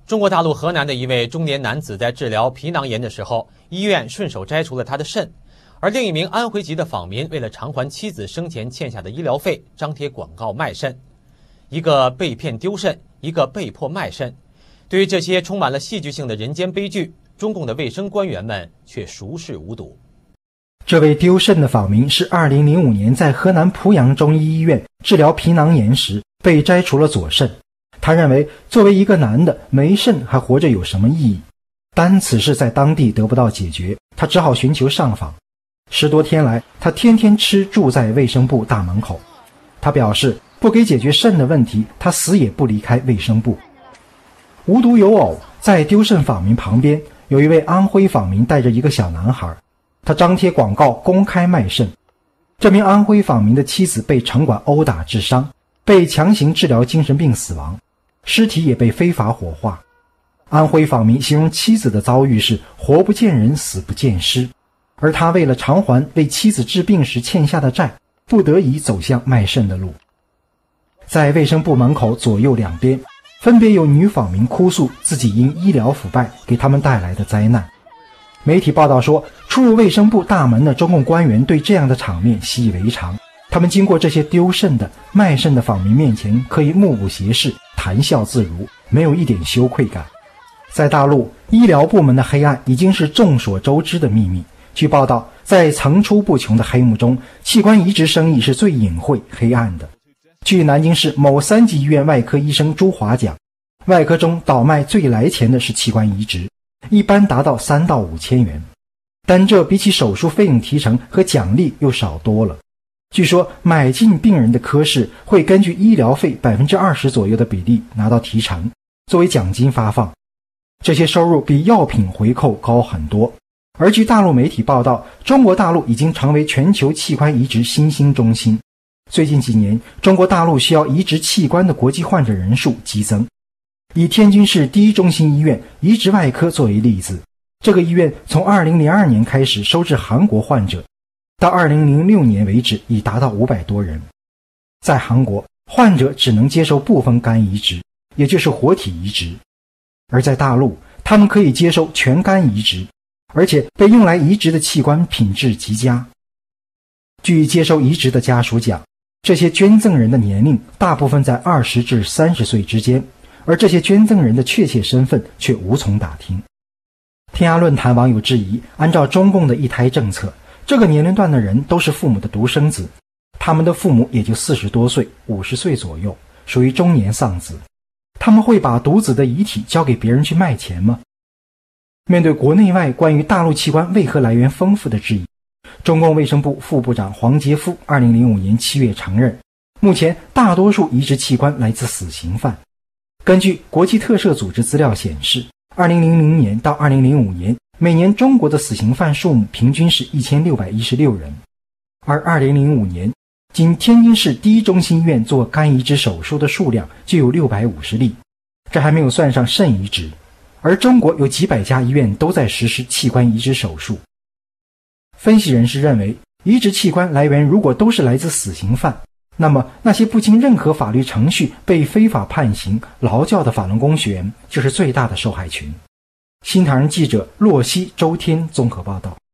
中国大陆河南的一位中年男子在治疗皮囊炎的时候，医院顺手摘除了他的肾，而另一名安徽籍的访民为了偿还妻子生前欠下的医疗费，张贴广告卖肾。一个被骗丢肾，一个被迫卖肾。对于这些充满了戏剧性的人间悲剧，中共的卫生官员们却熟视无睹。 这位丢肾的访民是2005年在河南濮阳中医医院治疗皮囊炎时被摘除了左肾。他认为作为一个男的，没肾还活着有什么意义？但此事在当地得不到解决，他只好寻求上访。10多天来，他天天住在卫生部大门口。他表示，不给解决肾的问题，他死也不离开卫生部。无独有偶，在丢肾访民旁边，有一位安徽访民带着一个小男孩，他张贴广告公开卖肾。这名安徽访民的妻子被城管殴打致伤，被强行治疗精神病死亡，尸体也被非法火化。安徽访民形容妻子的遭遇是活不见人，死不见尸，而他为了偿还为妻子治病时欠下的债，不得已走向卖肾的路。在卫生部门口左右两边，分别有女访民哭诉自己因医疗腐败给他们带来的灾难。媒体报道说，出入卫生部大门的中共官员对这样的场面习以为常，他们经过这些丢肾的、卖肾的访民面前，可以目不斜视，谈笑自如，没有一点羞愧感。在大陆，医疗部门的黑暗已经是众所周知的秘密。据报道，在层出不穷的黑幕中，器官移植生意是最隐晦黑暗的。据南京市某3级医院外科医生朱华讲，外科中倒卖最来钱的是器官移植，一般达到3到5千元，但这比起手术费用提成和奖励又少多了。据说买进病人的科室会根据医疗费 20% 左右的比例拿到提成，作为奖金发放。这些收入比药品回扣高很多。而据大陆媒体报道，中国大陆已经成为全球器官移植新兴中心。最近几年，中国大陆需要移植器官的国际患者人数激增。以天津市第一中心医院移植外科作为例子，这个医院从2002年开始收治韩国患者，到2006年为止已达到500多人。在韩国，患者只能接受部分肝移植，也就是活体移植；而在大陆，他们可以接受全肝移植，而且被用来移植的器官品质极佳。据接受移植的家属讲，这些捐赠人的年龄大部分在20至30岁之间，而这些捐赠人的确切身份却无从打听。天涯论坛网友质疑，按照中共的一胎政策，这个年龄段的人都是父母的独生子，他们的父母也就40多岁、50岁左右，属于中年丧子，他们会把独子的遗体交给别人去卖钱吗？面对国内外关于大陆器官为何来源丰富的质疑，中共卫生部副部长黄杰夫2005年7月承认，目前大多数移植器官来自死刑犯。根据国际特赦组织资料显示，2000年到2005年，每年中国的死刑犯数目平均是1616人，而2005年，仅天津市第一中心医院做肝移植手术的数量就有650例，这还没有算上肾移植。而中国有几百家医院都在实施器官移植手术。分析人士认为，移植器官来源如果都是来自死刑犯，那么那些不经任何法律程序被非法判刑劳教的法轮功学员就是最大的受害群。新唐人记者洛西、周天综合报道。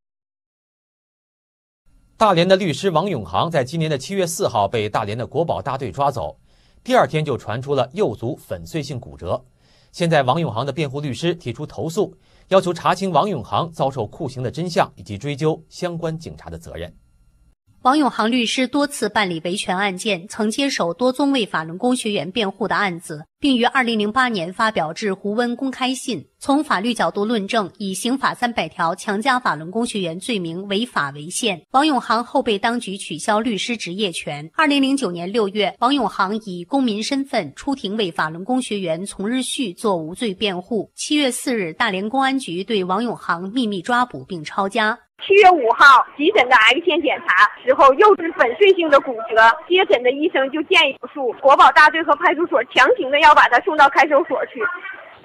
大连的律师王永航在今年的7月4号被大连的国保大队抓走，第二天就传出了右足粉碎性骨折。现在王永航的辩护律师提出投诉，要求查清王永航遭受酷刑的真相，以及追究相关警察的责任。 王永航律师多次办理维权案件，曾接手多宗为法轮功学员辩护的案子，并于2008年发表致胡温公开信，从法律角度论证以刑法300条强加法轮功学员罪名为法为宪。王永航后被当局取消律师执业权。2009年6月，王永航以公民身份出庭为法轮功学员从日旭作无罪辩护。7月4日，大连公安局对王永航秘密抓捕并抄家。 7月5号，急诊的 X 线检查时候，右肢粉碎性的骨折，接诊的医生就建议手术，国保大队和派出所强行的要把他送到看守所去。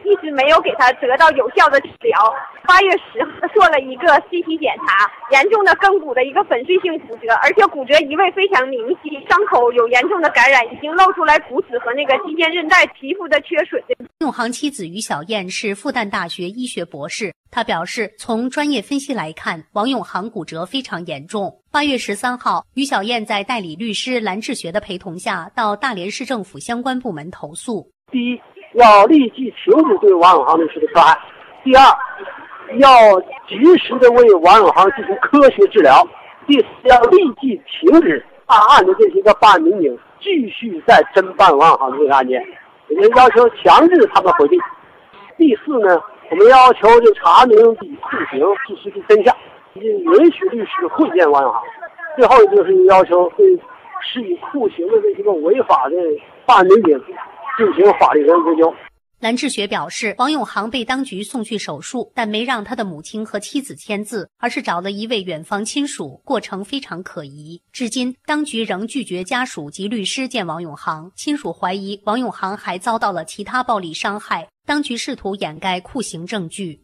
一直没有给他得到有效的治疗。8月10号做了一个 CT 检查，严重的艮骨的一个粉碎性骨折，而且骨折移位非常明晰，伤口有严重的感染，已经露出来骨质和那个肌腱韧带皮肤的缺损。 王永航妻子于小燕是复旦大学医学博士，她表示，从专业分析来看，王永航骨折非常严重。8月13号，于小燕在代理律师蓝志学的陪同下，到大连市政府相关部门投诉。 第一，要立即停止对王永航律师的专案；第二，要及时的为王永航进行科学治疗；第四，要立即停止办案的这些个办案民警继续在侦办王永航的这个案件，我们要求强制他们回避。第四呢，我们要求这查明以酷刑事实的真相，允许律师会见王永航。最后就是要求对施以酷刑的这些个违法的办案民警进行法律责任追究。 蓝志学表示，王永航被当局送去手术，但没让他的母亲和妻子签字，而是找了一位远房亲属，过程非常可疑。至今，当局仍拒绝家属及律师见王永航，亲属怀疑王永航还遭到了其他暴力伤害，当局试图掩盖酷刑证据。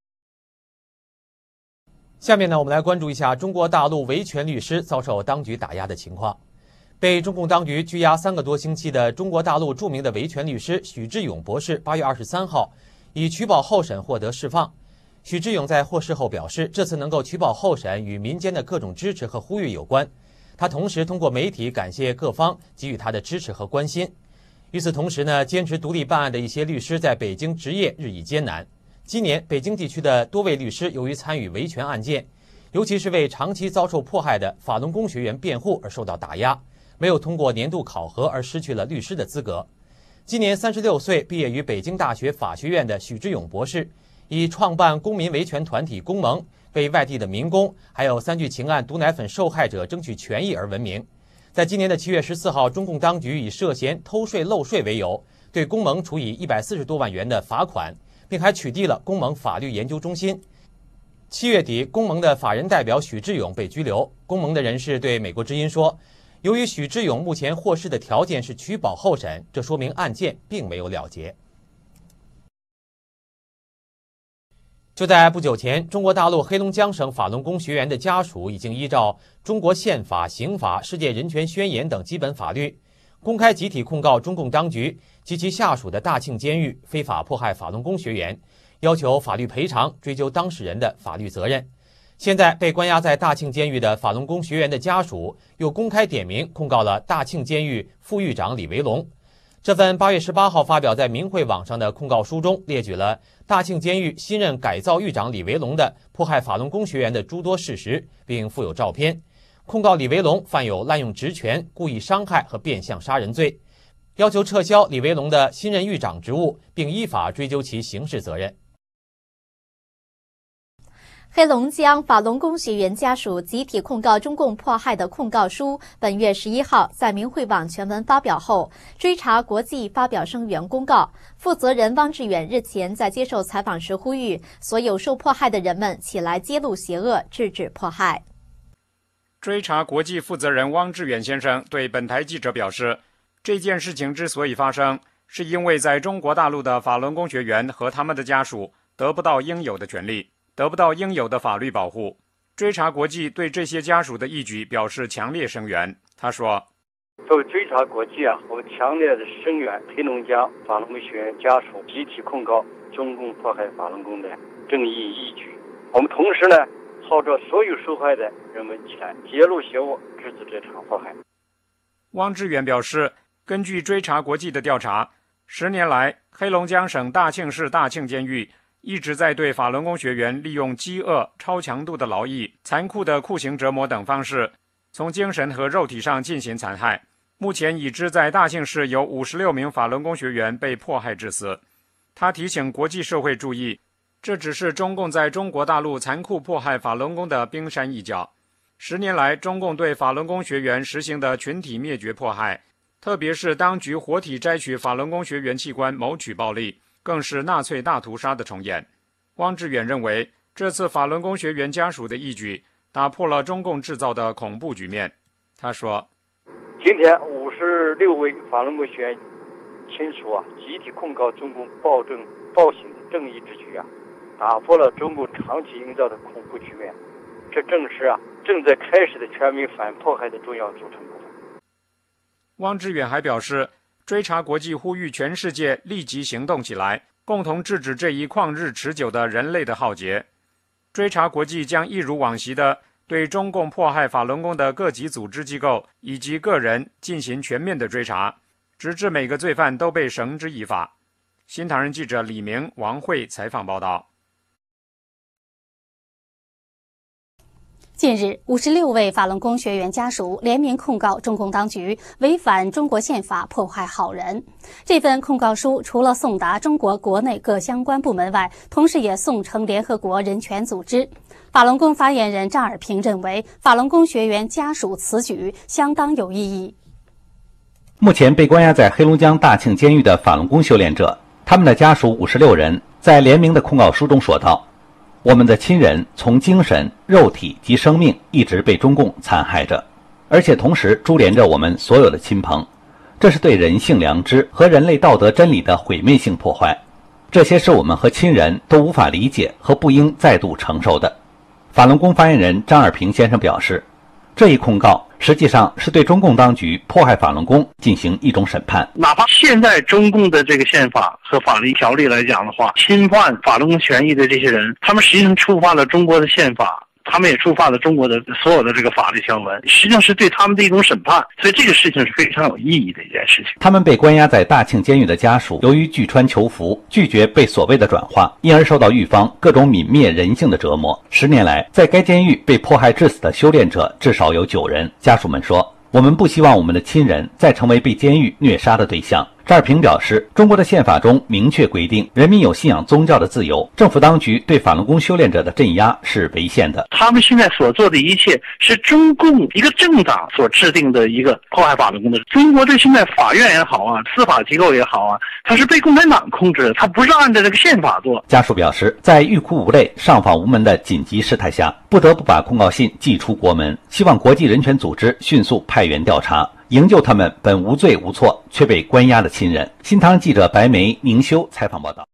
下面呢，我们来关注一下中国大陆维权律师遭受当局打压的情况。被中共当局拘押3个多星期的中国大陆著名的维权律师许志勇博士，8月23号以取保候审获得释放。许志勇在获释后表示，这次能够取保候审与民间的各种支持和呼吁有关。他同时通过媒体感谢各方给予他的支持和关心。与此同时呢，坚持独立办案的一些律师在北京执业日益艰难。今年北京地区的多位律师由于参与维权案件，尤其是为长期遭受迫害的法轮功学员辩护而受到打压，没有通过年度考核而失去了律师的资格。今年36岁，毕业于北京大学法学院的许志勇博士，以创办公民维权团体公盟，为外地的民工还有3聚氰胺毒奶粉受害者争取权益而闻名。在今年的7月14号，中共当局以涉嫌偷税漏税为由，对公盟处以140多万元的罚款，并还取缔了公盟法律研究中心。7月底，公盟的法人代表许志勇被拘留。公盟的人士对美国之音说，由于许志勇目前获释的条件是取保候审，这说明案件并没有了结。就在不久前，中国大陆黑龙江省法轮功学员的家属已经依照中国宪法、刑法、世界人权宣言等基本法律，公开集体控告中共当局及其下属的大庆监狱非法迫害法轮功学员，要求法律赔偿，追究当事人的法律责任。现在被关押在大庆监狱的法轮功学员的家属又公开点名控告了大庆监狱副狱长李维龙。这份8月18号发表在明慧网上的控告书中，列举了大庆监狱新任改造狱长李维龙的迫害法轮功学员的诸多事实，并附有照片，控告李维龙犯有滥用职权、故意伤害和变相杀人罪，要求撤销李维龙的新任狱长职务，并依法追究其刑事责任。 黑龙江法轮功学员家属集体控告中共迫害的控告书，本月11号在明慧网全文发表后，追查国际发表声援公告。负责人汪志远日前在接受采访时呼吁，所有受迫害的人们起来揭露邪恶，制止迫害。 追查国际负责人汪志远先生对本台记者表示，这件事情之所以发生，是因为在中国大陆的法轮功学员和他们的家属得不到应有的权利，得不到应有的法律保护。追查国际对这些家属的义举表示强烈声援。他说， 作为追查国际我强烈的声援黑龙江法轮功学员家属集体控告中共迫害法轮功的正义义举。我们同时呢，号召所有受害的人们起来揭露邪恶，制止这场迫害。 汪志远表示，根据追查国际的调查，10年来，黑龙江省大庆市大庆监狱一直在对法轮功学员利用饥饿、超强度的劳役、残酷的酷刑折磨等方式，从精神和肉体上进行残害。目前已知在大庆市有56名法轮功学员被迫害致死。他提醒国际社会注意，这只是中共在中国大陆残酷迫害法轮功的冰山一角。10年来，中共对法轮功学员实行的群体灭绝迫害，特别是当局活体摘取法轮功学员器官谋取暴利，更是纳粹大屠杀的重演。汪志远认为，这次法轮功学员家属的义举打破了中共制造的恐怖局面。他说， 今天56位法轮功学员签署集体控告中共暴政暴行的正义之举打破了中共长期营造的恐怖局面。这正是正在开始的全民反迫害的重要组成部分。 汪志远还表示，追查国际呼吁全世界立即行动起来，共同制止这一旷日持久的人类的浩劫。追查国际将一如往昔的对中共迫害法轮功的各级组织机构以及个人进行全面的追查，直至每个罪犯都被绳之以法。新唐人记者李明、王慧采访报道。 近日，56位法轮功学员家属联名控告中共当局违反中国宪法，迫害好人。这份控告书除了送达中国国内各相关部门外，同时也送呈联合国人权组织。法轮功发言人张尔平认为，法轮功学员家属此举相当有意义。 目前被关押在黑龙江大庆监狱的法轮功修炼者，他们的家属56人在联名的控告书中说道：我们的亲人从精神、肉体及生命一直被中共残害着，而且同时株连着我们所有的亲朋，这是对人性良知和人类道德真理的毁灭性破坏，这些是我们和亲人都无法理解和不应再度承受的。法轮功发言人张尔平先生表示，这一控告实际上是对中共当局迫害法轮功进行一种审判。 哪怕现在中共的这个宪法和法律条例来讲的话，侵犯法轮功权益的这些人，他们实际上触犯了中国的宪法，他们也触犯了中国的所有的这个法律条文，实际上是对他们的一种审判，所以这个事情是非常有意义的一件事情。 他们被关押在大庆监狱的家属，由于拒穿囚服，拒绝被所谓的转化，因而受到狱方各种泯灭人性的折磨。10年来，在该监狱被迫害致死的修炼者至少有9人。家属们说，我们不希望我们的亲人再成为被监狱虐杀的对象。张尔平表示，中国的宪法中明确规定，人民有信仰宗教的自由，政府当局对法轮功修炼者的镇压是违宪的。 他们现在所做的一切是中共一个政党所制定的一个迫害法轮功的。中国这现在法院也好司法机构也好它是被共产党控制的，它不是按照这个宪法做。 家属表示，在欲哭无泪、上访无门的紧急事态下，不得不把控告信寄出国门，希望国际人权组织迅速派员调查，营救他们本无罪无错却被关押的亲人。新唐记者白梅、宁修采访报道。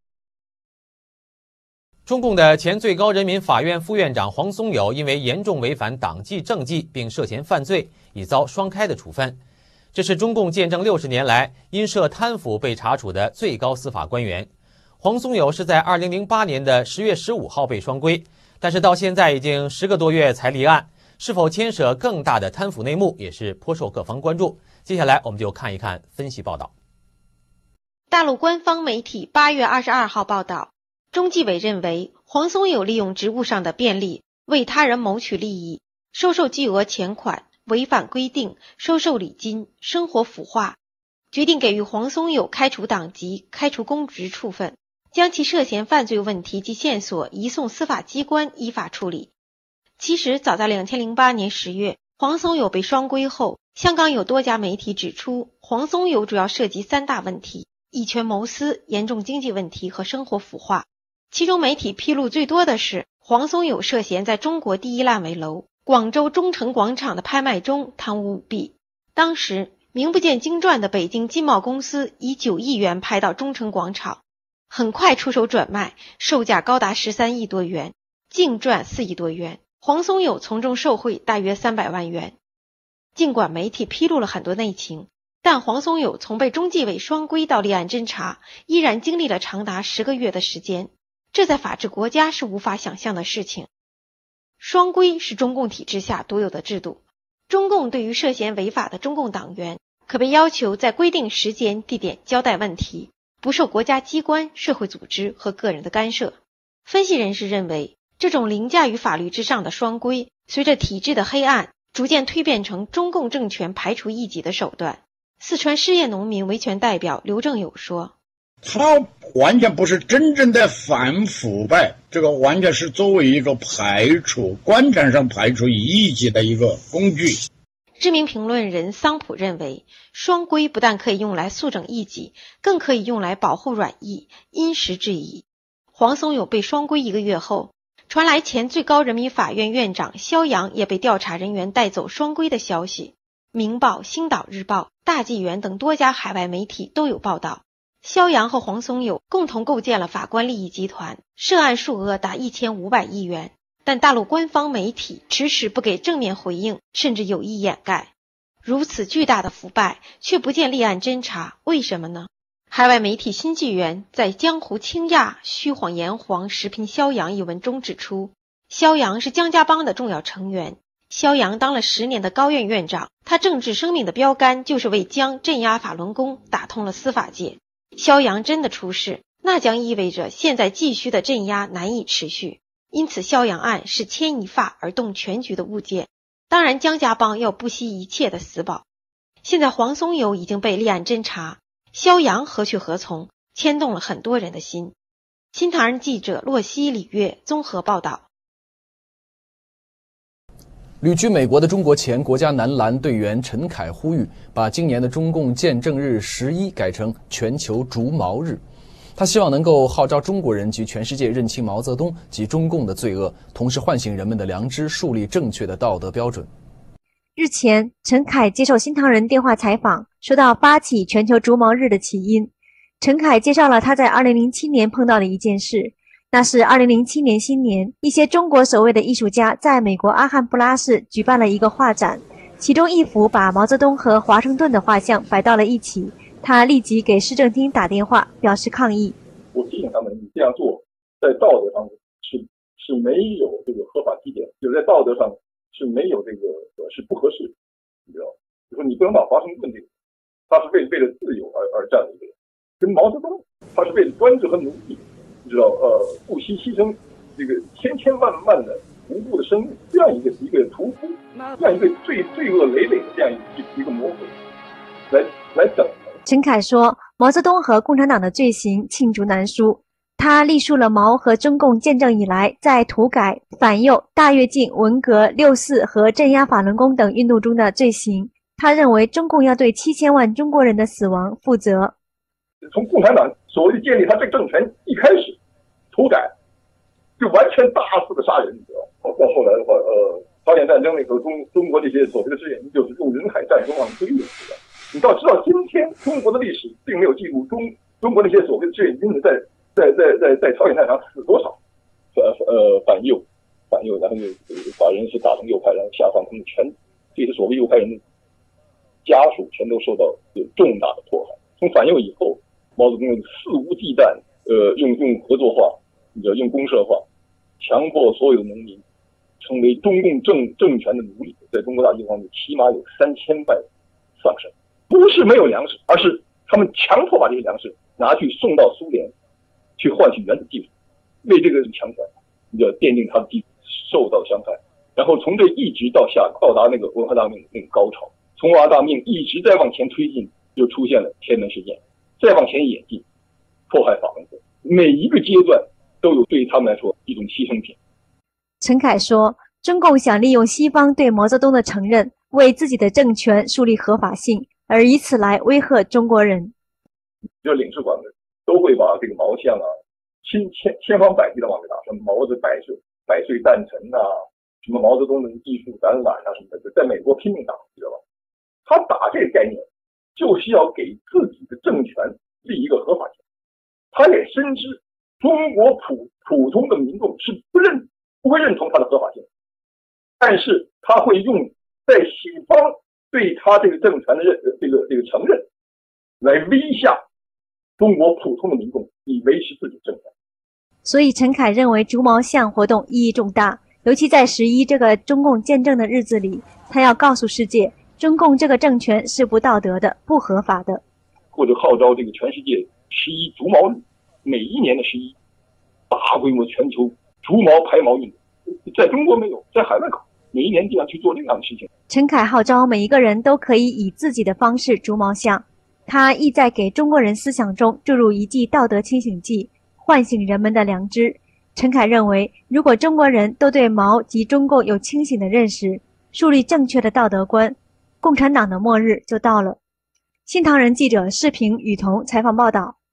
中共的前最高人民法院副院长黄松友因为严重违反党纪政纪并涉嫌犯罪，已遭双开的处分。这是中共建政60年来因涉贪腐被查处的最高司法官员。黄松友是在2008年的10月15号被双规，但是到现在已经10个多月才立案，是否牵涉更大的贪腐内幕，也是颇受各方关注。接下来我们就看一看分析报道。 大陆官方媒体8月22号报道，中纪委认为黄松友利用职务上的便利，为他人谋取利益，收受巨额钱款，违反规定，收受礼金，生活腐化，决定给予黄松友开除党籍、开除公职处分，将其涉嫌犯罪问题及线索移送司法机关依法处理。其实早在2008年10月，黄松友被双规后，香港有多家媒体指出，黄松友主要涉及3大问题：以权谋私、严重经济问题和生活腐化。其中媒体披露最多的是，黄松友涉嫌在中国第一烂尾楼广州中城广场的拍卖中贪污舞弊。当时名不见经传的北京金茂公司以9亿元拍到中城广场，很快出手转卖，售价高达13亿多元，净赚4亿多元。黄松友从中受贿大约300万元。尽管媒体披露了很多内情，但黄松友从被中纪委双规到立案侦查，依然经历了长达10个月的时间，这在法治国家是无法想象的事情。双规是中共体制下独有的制度，中共对于涉嫌违法的中共党员，可被要求在规定时间、地点交代问题，不受国家机关、社会组织和个人的干涉。分析人士认为，这种凌驾于法律之上的双规，随着体制的黑暗，逐渐蜕变成中共政权排除异己的手段。四川失业农民维权代表刘正友说， 他完全不是真正的反腐败，这个完全是作为一个官场上排除异己的一个工具。 知名评论人桑普认为，双规不但可以用来肃正异己，更可以用来保护软意，因时制宜。黄松友被双规1个月后，传来前最高人民法院院长肖扬也被调查人员带走双规的消息。 明报、星岛日报、大纪元等多家海外媒体都有报道，肖扬和黄松友共同构建了法官利益集团，涉案数额达1500亿元。但大陆官方媒体迟迟不给正面回应，甚至有意掩盖。如此巨大的腐败，却不见立案侦查，为什么呢？海外媒体新纪元在《江湖倾轧虚晃炎黄时评肖扬》一文中指出，肖扬是江家帮的重要成员。肖扬当了10年的高院院长，他政治生命的标杆就是为江镇压法轮功打通了司法界。肖扬真的出事，那将意味着现在继续的镇压难以持续。因此肖扬案是牵一发而动全局的物件。当然江家帮要不惜一切的死保。现在黄松友已经被立案侦查，肖扬何去何从，牵动了很多人的心。新唐人记者洛西、李月综合报道。 旅居美国的中国前国家男篮队员陈凯呼吁把今年的中共建政日11改成全球逐毛日。他希望能够号召中国人及全世界认清毛泽东及中共的罪恶，同时唤醒人们的良知，树立正确的道德标准。 日前，陈凯接受新唐人电话采访，说到发起全球逐毛日的起因。陈凯介绍了他在2007年碰到的一件事。那是2007年新年，一些中国所谓的艺术家在美国阿汉布拉市举办了一个画展，其中一幅把毛泽东和华盛顿的画像摆到了一起。他立即给市政厅打电话表示抗议。 我提醒他们，你这样做在道德上是没有这个合法基点，就是在道德上是没有这个是不合适，你知道？就说你不能把华盛顿这个，他是为了自由而战的一个人，跟毛泽东他是为了专制和奴役。你知道，不惜牺牲这个千万的无辜的生命，这样一个屠夫，这样一个罪恶累累的这样一个魔鬼，来整。 陈凯说，毛泽东和共产党的罪行罄竹难书。他历述了毛和中共建政以来在土改、反右、大跃进、文革、六四和镇压法轮功等运动中的罪行。他认为中共要对7000万中国人的死亡负责。 从共产党所谓建立他这个政权一开始，土改就完全大肆的杀人，你知道？到后来的话，朝鲜战争那时候，中国这些所谓的志愿军就是用人海战术往推的。你要知道，今天中国的历史并没有记录中国那些所谓的志愿军在朝鲜战场死多少，反右，然后就把人是打成右派，然后下放他们这些所谓右派人的家属全都受到有重大的迫害。从反右以后，毛泽东肆无忌惮，用合作化，用公社化，强迫所有的农民成为中共政权的奴隶，在中国大饥荒里起码有3000万丧生，不是没有粮食，而是他们强迫把这些粮食拿去送到苏联，去换取原子技术，为这个强权，奠定他的基础，受到伤害。然后从这一直到达那个文化大革命那个高潮，从文化大革命一直在往前推进，就出现了天安门事件，再往前演进，迫害法轮功，每一个阶段都有对于他们来说一种牺牲品。 陈凯说，中共想利用西方对毛泽东的承认，为自己的政权树立合法性，而以此来威吓中国人。 就领事馆都会把这个毛像啊，千方百计的往这打，什么毛的百岁诞辰啊，什么毛泽东的艺术展览啊什么的，在美国拼命打，知道吧？他打这个概念，就是要给自己的政权立一个合法性。他也深知中国普通的民众是不会认同他的合法性，但是他会用在西方对他这个政权的这个承认，来威吓中国普通的民众，以维持自己政权。 所以陈凯认为逐毛像活动意义重大，尤其在11这个中共建政的日子里，他要告诉世界，中共这个政权是不道德的、不合法的。 或者号召这个全世界11逐毛日，每一年的11，大规模全球逐毛排毛运动，在中国没有，在海外搞，每一年这样去做这样的事情。 陈凯号召每一个人都可以以自己的方式逐毛像，他意在给中国人思想中注入一剂道德清醒剂，唤醒人们的良知。陈凯认为，如果中国人都对毛及中共有清醒的认识，树立正确的道德观，共产党的末日就到了。新唐人记者视频雨桐采访报道。